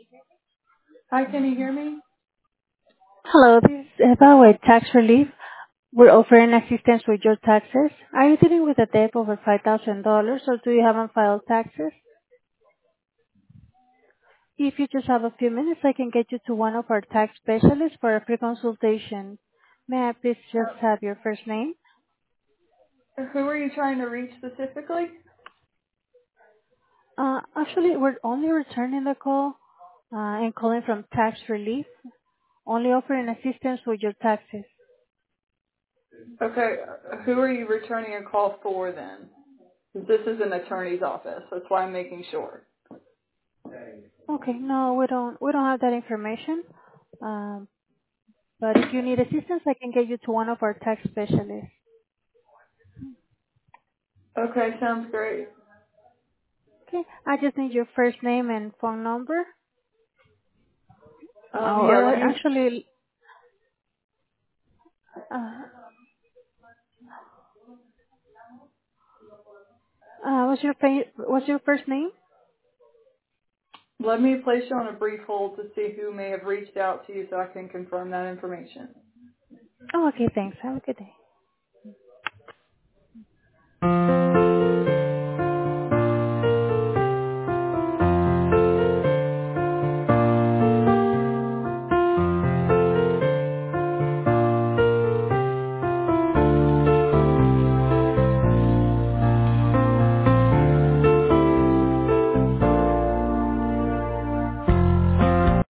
Hi, can you hear me? Hello, this is Eva with Tax Relief. We're offering assistance with your taxes. Are you dealing with a debt over $5,000 or do you have unfiled taxes? If you just have a few minutes, I can get you to one of our tax specialists for a free consultation. May I please just have your first name? Who are you trying to reach specifically? Actually, we're only returning the call and calling from Tax Relief, only offering assistance with your taxes. Okay, who are you returning a call for then? This is an attorney's office. That's why I'm making sure. Okay, no, we don't have that information. Um, but if you need assistance, I can get you to one of our tax specialists. Okay, sounds great. Okay, I just need your first name and phone number. Yeah, let me, Actually, uh, what's your first name? let me place you on a brief hold to see who may have reached out to you so I can confirm that information. Oh, okay, thanks. Have a good day.